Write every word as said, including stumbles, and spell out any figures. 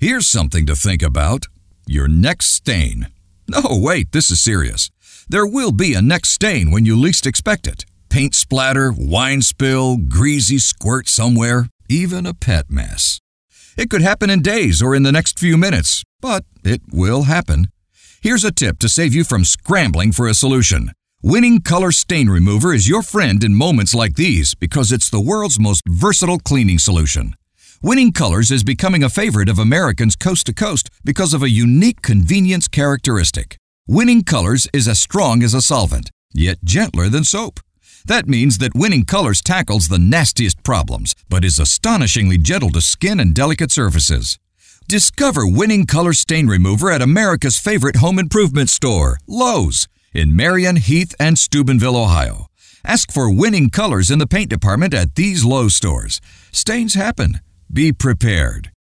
Here's something to think about. Your next stain. No, wait, this is serious. There will be a next stain when you least expect it. Paint splatter, wine spill, greasy squirt somewhere, even a pet mess. It could happen in days or in the next few minutes, but it will happen. Here's a tip to save you from scrambling for a solution. Winning Color Stain Remover is your friend in moments like these because it's the world's most versatile cleaning solution. Winning Colors is becoming a favorite of Americans coast to coast because of a unique convenience characteristic. Winning Colors is as strong as a solvent, yet gentler than soap. That means that Winning Colors tackles the nastiest problems, but is astonishingly gentle to skin and delicate surfaces. Discover Winning Color Stain Remover at America's favorite home improvement store, Lowe's, in Marion, Heath, and Steubenville, Ohio. Ask for Winning Colors in the paint department at these Lowe's stores. Stains happen. Be prepared.